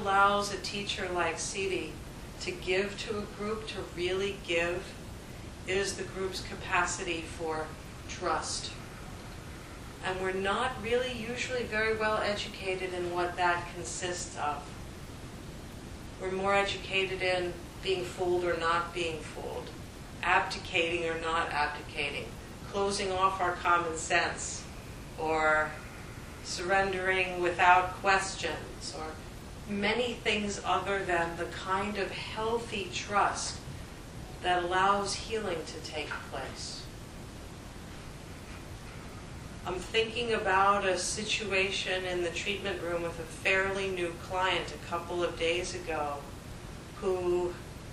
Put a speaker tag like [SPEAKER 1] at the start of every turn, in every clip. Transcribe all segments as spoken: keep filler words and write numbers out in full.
[SPEAKER 1] allows a teacher like Siddhi to give to a group, to really give, is the group's capacity for trust. And we're not really usually very well educated in what that consists of. We're more educated in being fooled or not being fooled, abdicating or not abdicating, closing off our common sense, or surrendering without questions, or many things other than the kind of healthy trust that allows healing to take place. I'm thinking about a situation in the treatment room with a fairly new client a couple of days ago who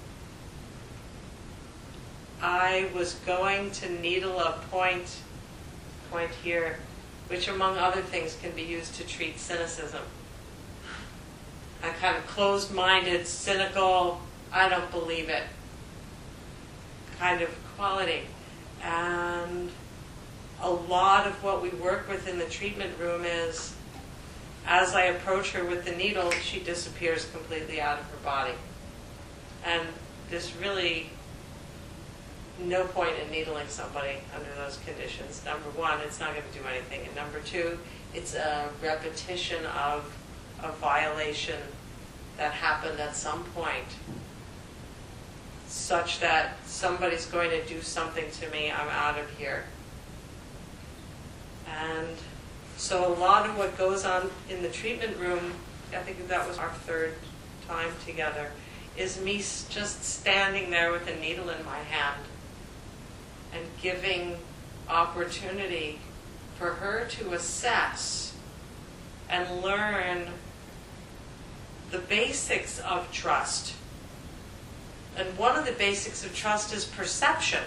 [SPEAKER 1] I was going to needle a point, point here, which among other things can be used to treat cynicism. A kind of closed-minded, cynical, I don't believe it kind of quality. And a lot of what we work with in the treatment room is, as I approach her with the needle, she disappears completely out of her body. And there's really no point in needling somebody under those conditions. Number one, it's not going to do anything. And number two, it's a repetition of a violation that happened at some point, such that somebody's going to do something to me, I'm out of here. And so a lot of what goes on in the treatment room, I think that was our third time together, is me just standing there with a needle in my hand and giving opportunity for her to assess and learn the basics of trust. And one of the basics of trust is perception.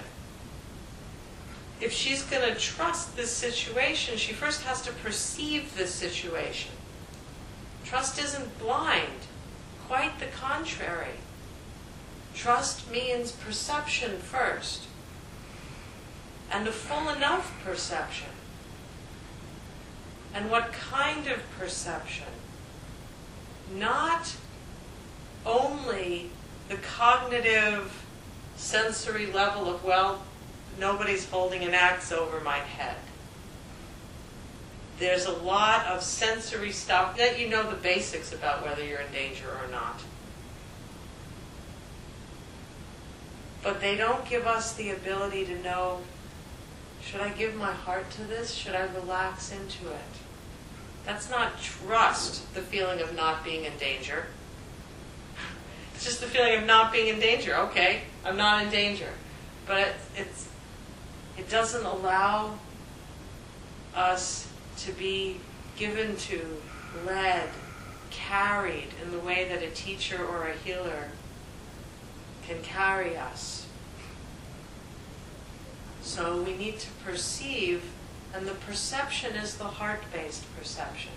[SPEAKER 1] If she's going to trust this situation, she first has to perceive this situation. Trust isn't blind. Quite the contrary. Trust means perception first. And a full enough perception. And what kind of perception? Not only the cognitive, sensory level of, well, nobody's holding an axe over my head. There's a lot of sensory stuff that you know the basics about whether you're in danger or not. But they don't give us the ability to know, should I give my heart to this? Should I relax into it? That's not trust, the feeling of not being in danger. It's just the feeling of not being in danger. Okay, I'm not in danger. But it, it's, it doesn't allow us to be given to, led, carried in the way that a teacher or a healer can carry us. So we need to perceive, and the perception is the heart-based perception.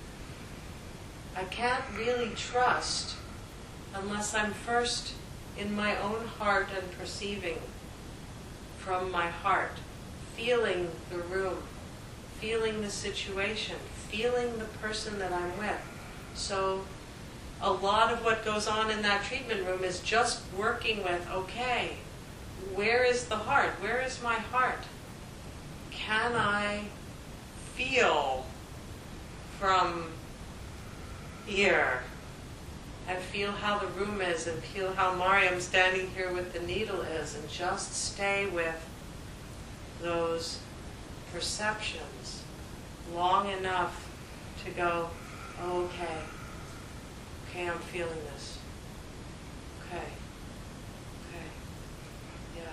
[SPEAKER 1] I can't really trust unless I'm first in my own heart and perceiving from my heart, feeling the room, feeling the situation, feeling the person that I'm with. So a lot of what goes on in that treatment room is just working with, okay, where is the heart? Where is my heart? Can I feel from here and feel how the room is and feel how Mariam standing here with the needle is, and just stay with those perceptions long enough to go, oh, okay, okay, I'm feeling this. Okay, okay, yeah.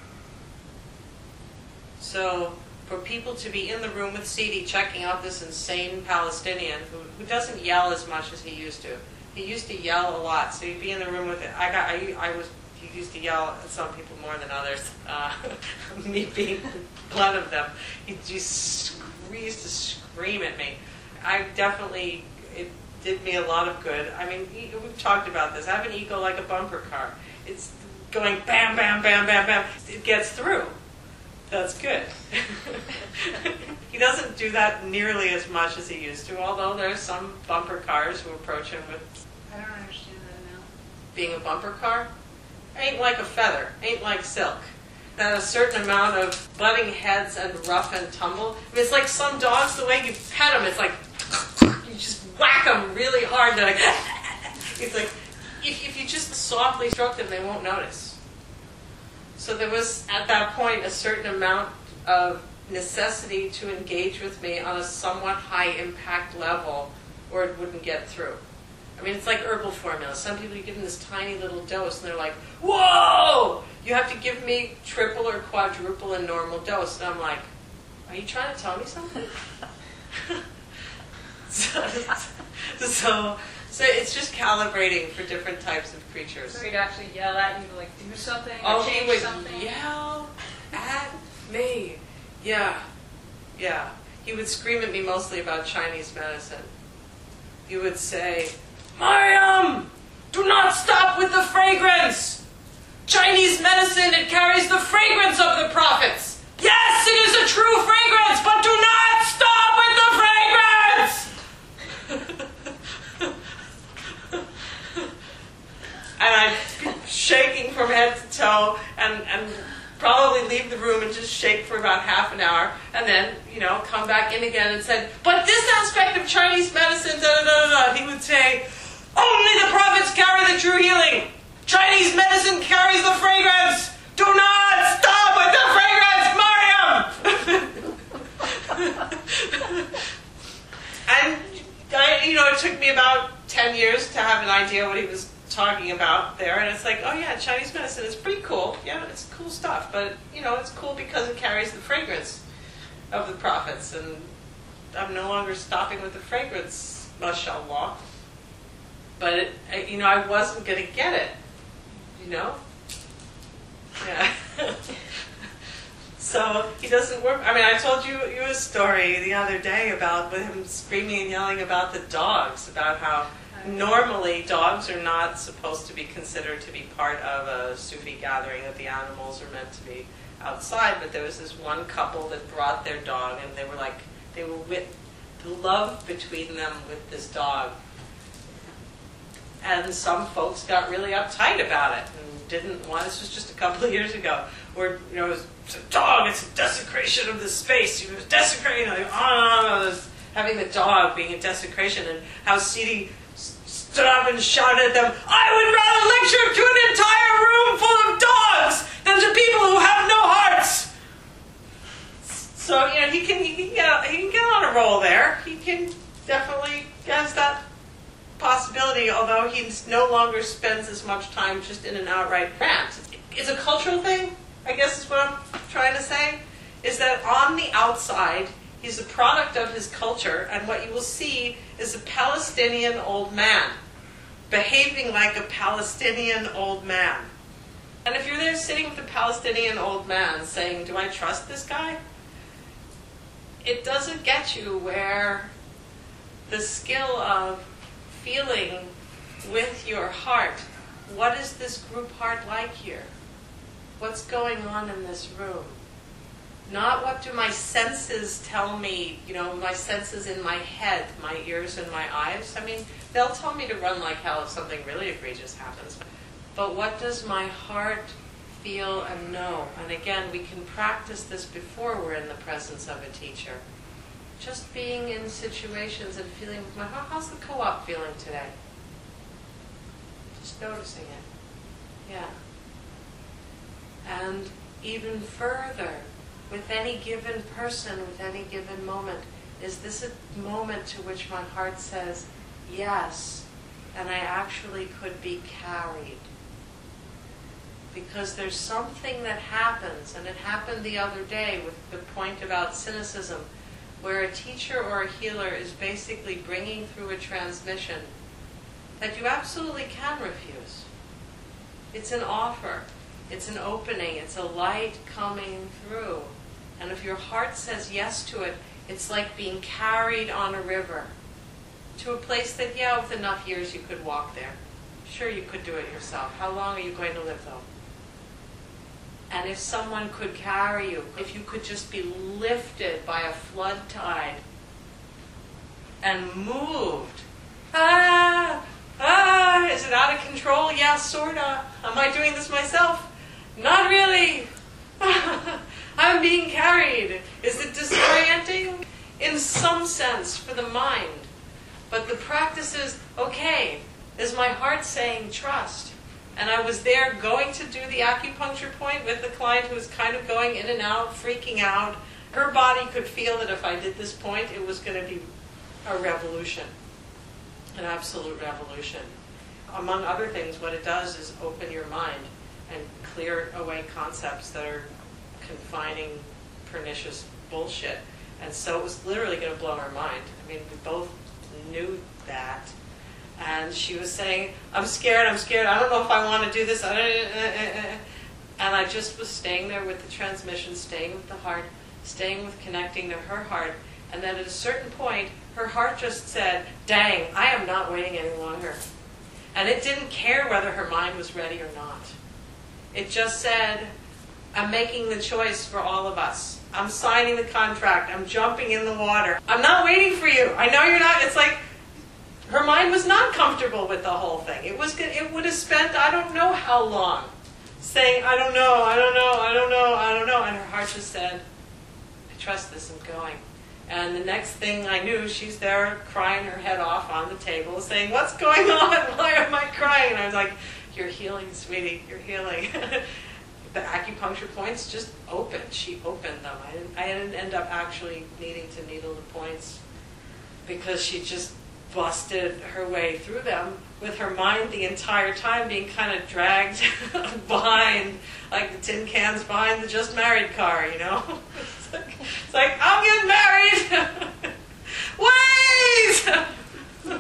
[SPEAKER 1] So for people to be in the room with Siddhi checking out this insane Palestinian who, who doesn't yell as much as he used to. He used to yell a lot, so he'd be in the room with it. I got, I, I was, he used to yell at some people more than others. Uh, me being one of them. He just he used to scream at me. I definitely, it did me a lot of good. I mean, we've talked about this. I have an ego like a bumper car. It's going bam, bam, bam, bam, bam. It gets through. That's good. He doesn't do that nearly as much as he used to, although there's some bumper cars who approach him with,
[SPEAKER 2] I don't understand that now.
[SPEAKER 1] Being a bumper car ain't like a feather, ain't like silk. That a certain amount of butting heads and rough and tumble. I mean, it's like some dogs, the way you pet them, it's like you just whack them really hard. They're like, it's like, if, if you just softly stroke them, they won't notice. So there was, at that point, a certain amount of necessity to engage with me on a somewhat high impact level, or it wouldn't get through. I mean, it's like herbal formula. Some people, you give them this tiny little dose, and they're like, whoa! You have to give me triple or quadruple a normal dose. And I'm like, are you trying to tell me something? so, so, so it's just calibrating for different types of creatures.
[SPEAKER 2] So he'd actually yell at you to like do something or
[SPEAKER 1] Oh,
[SPEAKER 2] change
[SPEAKER 1] he would
[SPEAKER 2] something?
[SPEAKER 1] yell at me. Yeah, yeah. He would scream at me mostly about Chinese medicine. He would say, Mariam, do not stop with the fragrance. Chinese medicine, it carries the fragrance of the prophets. Yes, it is a true fragrance, but do not stop with the fragrance. And I'd be shaking from head to toe and, and probably leave the room and just shake for about half an hour and then, you know, come back in again and say, but this aspect of Chinese medicine, da da da da, he would say, only the prophets carry the true healing. Chinese medicine carries the fragrance. Do not stop with the fragrance, Mariam! And, I, you know, it took me about ten years to have an idea what he was talking about there. And it's like, oh yeah, Chinese medicine is pretty cool. Yeah, it's cool stuff. But, you know, it's cool because it carries the fragrance of the prophets. And I'm no longer stopping with the fragrance, mashallah. But, it, you know, I wasn't going to get it. You know? Yeah. So he doesn't work. I mean, I told you, you a story the other day about him screaming and yelling about the dogs, about how normally dogs are not supposed to be considered to be part of a Sufi gathering, that the animals are meant to be outside. But there was this one couple that brought their dog, and they were like, they were with the love between them with this dog. And some folks got really uptight about it and didn't want. This was just a couple of years ago, where you know it was a dog. It's a desecration of the space. It was desecrating, like, on and on, on this, having the dog being a desecration, and how Sidi s- stood up and shouted at them, "I would rather lecture to an entire room full of dogs than to people who have no hearts." So you know he can he can get he can get on a roll there. He can definitely has that possibility, although he no longer spends as much time just in an outright rant. It's a cultural thing, I guess is what I'm trying to say, is that on the outside, he's a product of his culture, and what you will see is a Palestinian old man, behaving like a Palestinian old man. And if you're there sitting with a Palestinian old man saying, do I trust this guy? It doesn't get you where the skill of feeling with your heart, what is this group heart like here? What's going on in this room? Not what do my senses tell me, you know, my senses in my head, my ears and my eyes. I mean, they'll tell me to run like hell if something really egregious happens. But what does my heart feel and know? And again, we can practice this before we're in the presence of a teacher. Just being in situations and feeling with my heart. How's the co-op feeling today? Just noticing it. Yeah. And even further, with any given person, with any given moment, is this a moment to which my heart says, yes, and I actually could be carried? Because there's something that happens, and it happened the other day with the point about cynicism, where a teacher or a healer is basically bringing through a transmission that you absolutely can refuse. It's an offer. It's an opening. It's a light coming through. And if your heart says yes to it, it's like being carried on a river to a place that, yeah, with enough years you could walk there. Sure, you could do it yourself. How long are you going to live, though? And if someone could carry you, if you could just be lifted by a flood tide and moved, ah, ah, control? Yeah, sorta. Am I doing this myself? Not really. I'm being carried. Is it disorienting? In some sense, for the mind. But the practice is, okay, is my heart saying trust? And I was there going to do the acupuncture point with the client who was kind of going in and out, freaking out. Her body could feel that if I did this point, it was going to be a revolution, an absolute revolution. Among other things, what it does is open your mind and clear away concepts that are confining, pernicious bullshit. And so it was literally going to blow her mind. I mean, we both knew that. And she was saying, I'm scared, I'm scared, I don't know if I want to do this. And I just was staying there with the transmission, staying with the heart, staying with connecting to her heart. And then at a certain point, her heart just said, dang, I am not waiting any longer. And it didn't care whether her mind was ready or not. It just said, I'm making the choice for all of us. I'm signing the contract. I'm jumping in the water. I'm not waiting for you. I know you're not. It's like her mind was not comfortable with the whole thing. It was. It would have spent I don't know how long saying, I don't know, I don't know, I don't know, I don't know. And her heart just said, I trust this, I'm going. And the next thing I knew, she's there crying her head off on the table, saying, what's going on? Why am I crying? And I was like, you're healing, sweetie, you're healing. The acupuncture points just opened. She opened them. I didn't, I didn't end up actually needing to needle the points because she just busted her way through them with her mind the entire time being kind of dragged behind, like the tin cans behind the just married car, you know? It's like, it's like I'm getting married! Wait!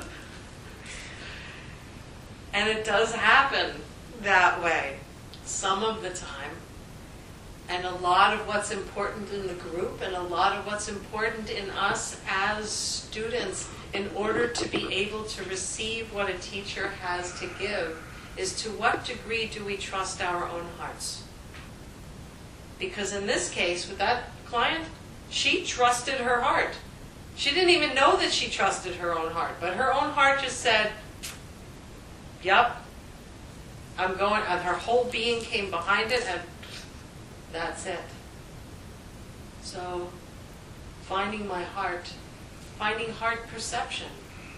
[SPEAKER 1] And it does happen that way some of the time. And a lot of what's important in the group and a lot of what's important in us as students in order to be able to receive what a teacher has to give is to what degree do we trust our own hearts? Because in this case, with that client, she trusted her heart. She didn't even know that she trusted her own heart, but her own heart just said, yep, I'm going, and her whole being came behind it, and that's it. So, finding my heart, finding heart perception,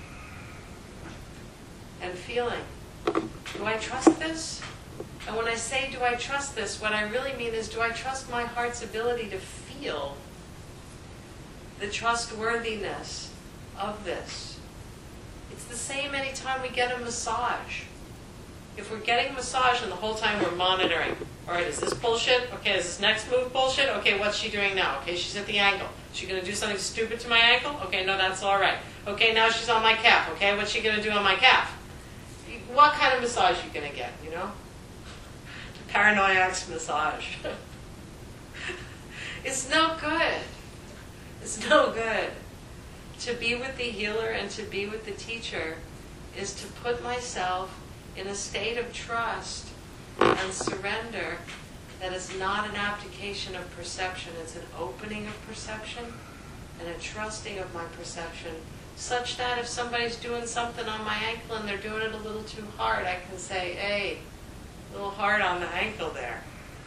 [SPEAKER 1] and feeling, do I trust this? And when I say, do I trust this, what I really mean is, do I trust my heart's ability to feel the trustworthiness of this? It's the same anytime we get a massage. If we're getting a massage and the whole time we're monitoring, all right, is this bullshit? Okay, is this next move bullshit? Okay, what's she doing now? Okay, she's at the ankle. Is she going to do something stupid to my ankle? Okay, no, that's all right. Okay, now she's on my calf. Okay, what's she going to do on my calf? What kind of massage are you going to get, you know? Paranoiac's massage. It's no good. It's no good. To be with the healer and to be with the teacher is to put myself in a state of trust and surrender that is not an abdication of perception. It's an opening of perception and a trusting of my perception, such that if somebody's doing something on my ankle and they're doing it a little too hard, I can say, hey, a little hard on the ankle there.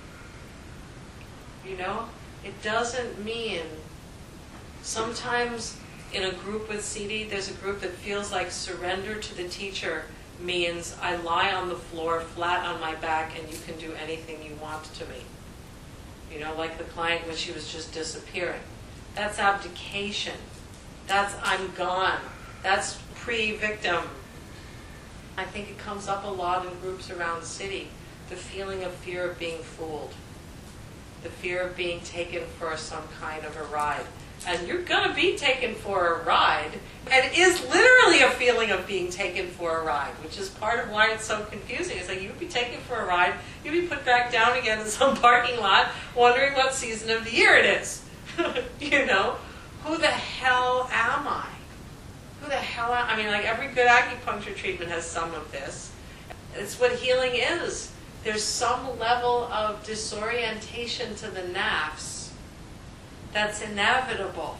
[SPEAKER 1] You know? It doesn't mean, sometimes in a group with C D, there's a group that feels like surrender to the teacher means I lie on the floor flat on my back and you can do anything you want to me. You know, like the client when she was just disappearing. That's abdication. That's I'm gone. That's pre-victim. I think it comes up a lot in groups around the city. The feeling of fear of being fooled. The fear of being taken for some kind of a ride. And you're going to be taken for a ride. And it is literally a feeling of being taken for a ride, which is part of why it's so confusing. It's like you'd be taken for a ride, you'd be put back down again in some parking lot, wondering what season of the year it is. You know? Who the hell am I? Who the hell am I? I mean, like every good acupuncture treatment has some of this. It's what healing is. There's some level of disorientation to the nafs that's inevitable.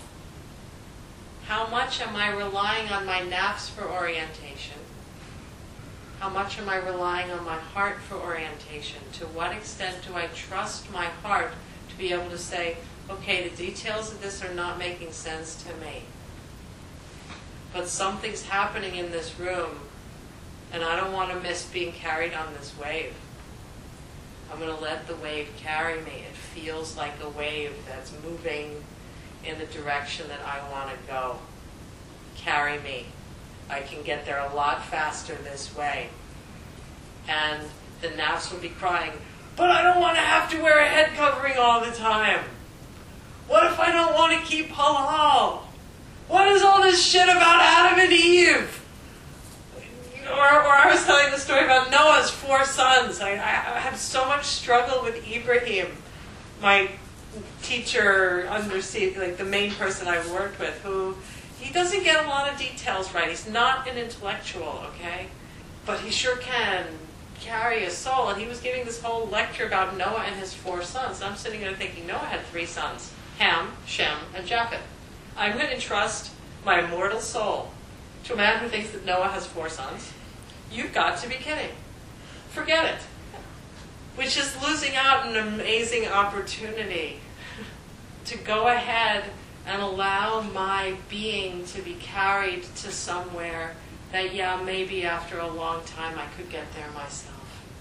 [SPEAKER 1] How much am I relying on my nafs for orientation? How much am I relying on my heart for orientation? To what extent do I trust my heart to be able to say, okay, the details of this are not making sense to me, but something's happening in this room, and I don't want to miss being carried on this wave. I'm going to let the wave carry me. It feels like a wave that's moving in the direction that I want to go. Carry me. I can get there a lot faster this way. And the nafs would be crying, but I don't want to have to wear a head covering all the time. What if I don't want to keep halal? What is all this shit about Adam and Eve? Or, or I was telling the story about Noah's four sons. I, I had so much struggle with Ibrahim, my teacher, undersea, like the main person I worked with, who he doesn't get a lot of details right. He's not an intellectual, okay? But he sure can carry a soul. And he was giving this whole lecture about Noah and his four sons. And I'm sitting there thinking, Noah had three sons, Ham, Shem, and Japheth. I'm going to entrust my immortal soul to a man who thinks that Noah has four sons. You've got to be kidding. Forget it. Which is losing out an amazing opportunity to go ahead and allow my being to be carried to somewhere that, yeah, maybe after a long time I could get there myself.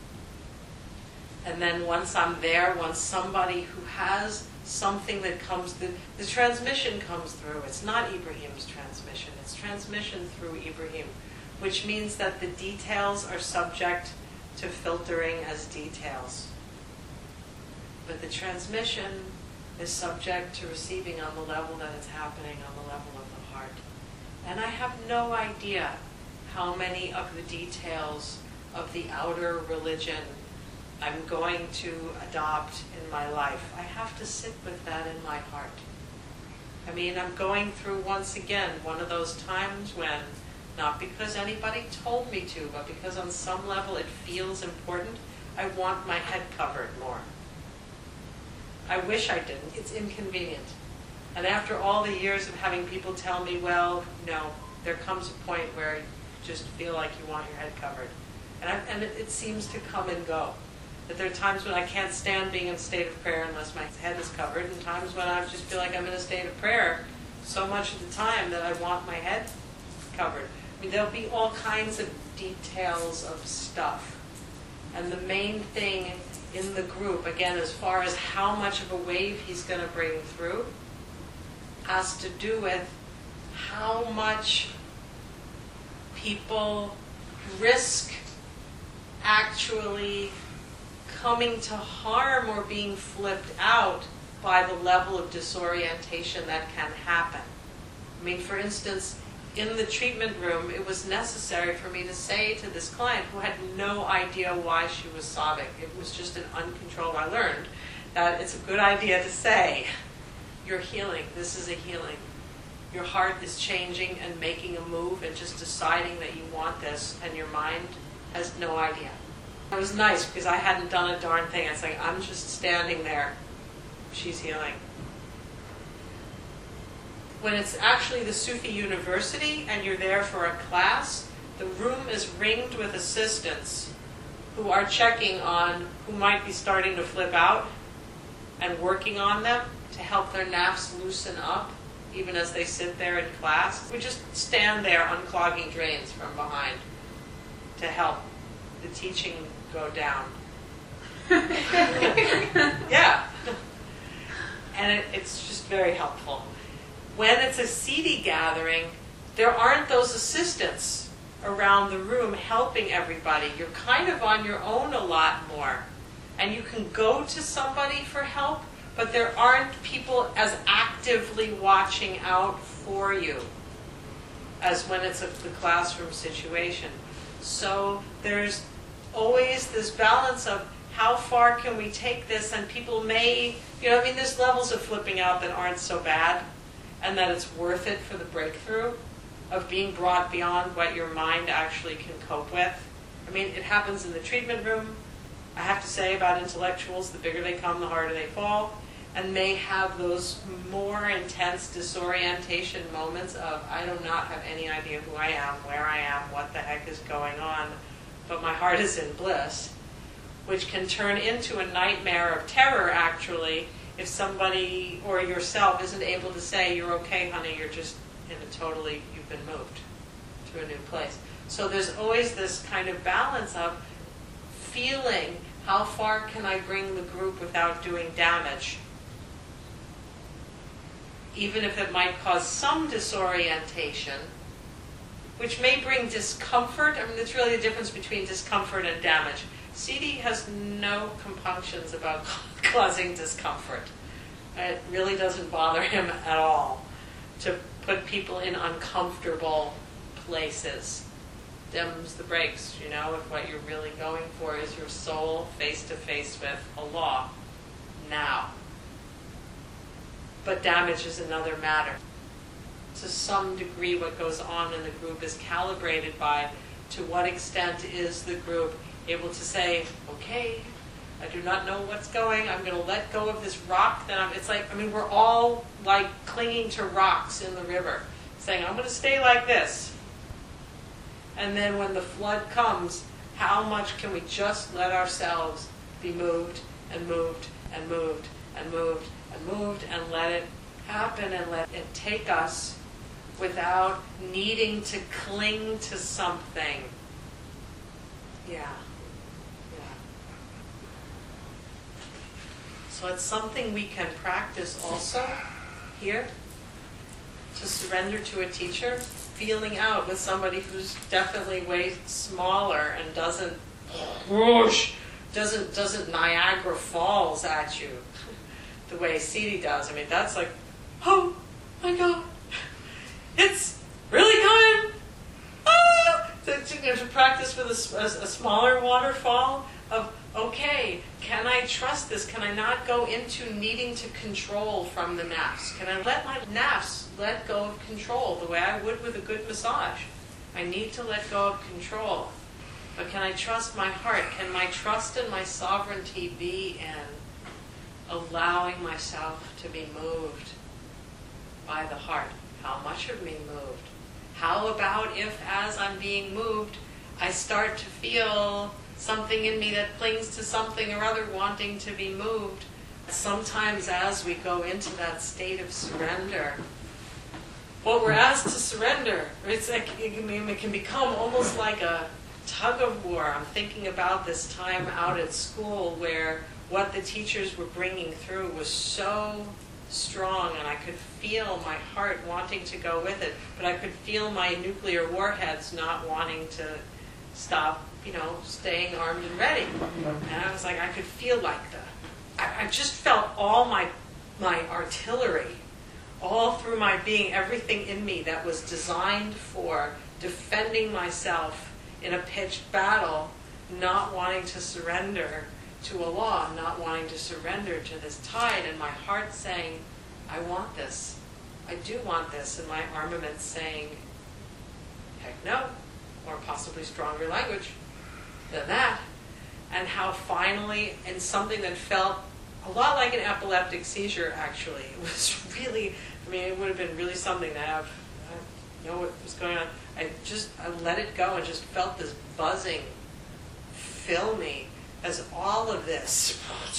[SPEAKER 1] And then once I'm there, once somebody who has something that comes, the, the transmission comes through. It's not Ibrahim's transmission. It's transmission through Ibrahim, which means that the details are subject to filtering as details. But the transmission is subject to receiving on the level that it's happening, on the level of the heart. And I have no idea how many of the details of the outer religion I'm going to adopt in my life. I have to sit with that in my heart. I mean, I'm going through, once again, one of those times when, not because anybody told me to, but because on some level it feels important, I want my head covered more. I wish I didn't. It's inconvenient. And after all the years of having people tell me, well, no, there comes a point where you just feel like you want your head covered. And, I, and it, it seems to come and go. That there are times when I can't stand being in a state of prayer unless my head is covered, and times when I just feel like I'm in a state of prayer so much of the time that I want my head covered. I mean, there'll be all kinds of details of stuff. And the main thing in the group, again, as far as how much of a wave he's going to bring through, has to do with how much people risk actually coming to harm or being flipped out by the level of disorientation that can happen. I mean, for instance, in the treatment room, it was necessary for me to say to this client who had no idea why she was sobbing. It was just an uncontrolled, I learned that it's a good idea to say, you're healing, this is a healing. Your heart is changing and making a move and just deciding that you want this, and your mind has no idea. It was nice because I hadn't done a darn thing. It's like, I'm just standing there. She's healing. When it's actually the Sufi university and you're there for a class, the room is ringed with assistants who are checking on who might be starting to flip out and working on them to help their nafs loosen up even as they sit there in class. We just stand there unclogging drains from behind to help the teaching go down. Yeah. And it, it's just very helpful. When it's a seedy gathering, there aren't those assistants around the room helping everybody. You're kind of on your own a lot more. And you can go to somebody for help, but there aren't people as actively watching out for you as when it's a, the classroom situation. So there's always this balance of how far can we take this, and people may, you know, I mean, there's levels of flipping out that aren't so bad, and that it's worth it for the breakthrough of being brought beyond what your mind actually can cope with. I mean, it happens in the treatment room. I have to say about intellectuals, the bigger they come, the harder they fall, and may have those more intense disorientation moments of, I do not have any idea who I am, where I am, what the heck is going on. but my heart is in bliss, which can turn into a nightmare of terror, actually, if somebody or yourself isn't able to say, you're okay, honey, you're just in a totally, you've been moved to a new place. So there's always this kind of balance of feeling how far can I bring the group without doing damage, even if it might cause some disorientation, which may bring discomfort. I mean, it's really the difference between discomfort and damage. C D has no compunctions about causing discomfort. It really doesn't bother him at all to put people in uncomfortable places. Dims the brakes, you know, if what you're really going for is your soul face to face with a law now. But damage is another matter. To some degree, what goes on in the group is calibrated by to what extent is the group able to say, okay, I do not know what's going, I'm going to let go of this rock that I'm, it's like, I mean, we're all like clinging to rocks in the river, saying, I'm going to stay like this. And then when the flood comes, how much can we just let ourselves be moved and moved and moved and moved and moved and let it happen and let it take us without needing to cling to something. Yeah. Yeah. So it's something we can practice also here, to surrender to a teacher, feeling out with somebody who's definitely way smaller and doesn't whoosh, doesn't doesn't Niagara Falls at you the way C D does. I mean, that's like, oh my God, it's really coming. Ah! To, to, to practice with a, a, a smaller waterfall of, okay, can I trust this? Can I not go into needing to control from the nafs? Can I let my nafs let go of control the way I would with a good massage? I need to let go of control. But can I trust my heart? Can my trust and my sovereignty be in allowing myself to be moved by the heart? How much of me moved? How about if, as I'm being moved, I start to feel something in me that clings to something or other wanting to be moved? Sometimes as we go into that state of surrender, what we're asked to surrender, it's like, it can become almost like a tug of war. I'm thinking about this time out at school where what the teachers were bringing through was so strong, and I could feel my heart wanting to go with it, but I could feel my nuclear warheads not wanting to stop, you know, staying armed and ready. And I was like, I could feel like the, I, I just felt all my my artillery, all through my being, everything in me that was designed for defending myself in a pitched battle, not wanting to surrender to a law, not wanting to surrender to this tide, and my heart saying, I want this. I do want this, and my armament saying, heck no, or possibly stronger language than that. And how finally, in something that felt a lot like an epileptic seizure, actually, it was really, I mean, it would have been really something to have, I know what was going on. I just, I let it go and just felt this buzzing fill me as all of this,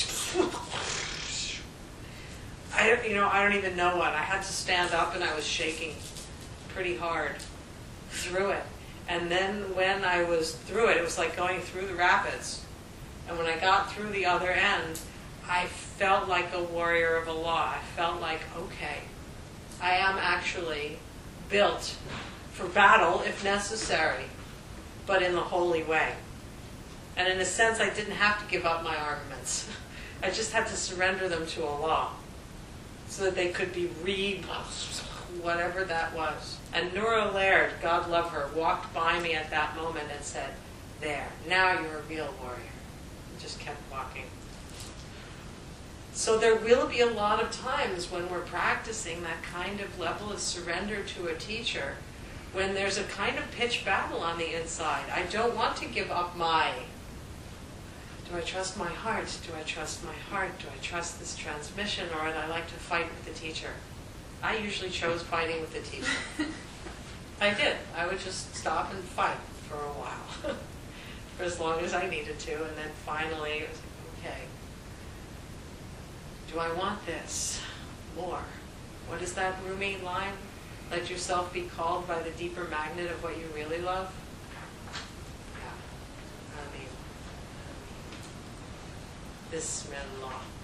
[SPEAKER 1] I, you know, I don't even know what. I had to stand up and I was shaking pretty hard through it. And then when I was through it, it was like going through the rapids. And when I got through the other end, I felt like a warrior of Allah. I felt like, okay, I am actually built for battle if necessary, but in the holy way. And in a sense, I didn't have to give up my armaments. I just had to surrender them to Allah so that they could be re whatever that was. And Nora Laird, God love her, walked by me at that moment and said, there, now you're a real warrior. And just kept walking. So there will be a lot of times when we're practicing that kind of level of surrender to a teacher, when there's a kind of pitched battle on the inside. I don't want to give up my, do I trust my heart? Do I trust my heart? Do I trust this transmission? Or would I like to fight with the teacher? I usually chose fighting with the teacher. I did. I would just stop and fight for a while. for as long as I needed to, and then finally it was like, okay, do I want this more? What is that Rumi line? Let yourself be called by the deeper magnet of what you really love. Yeah, I mean, Bismillah.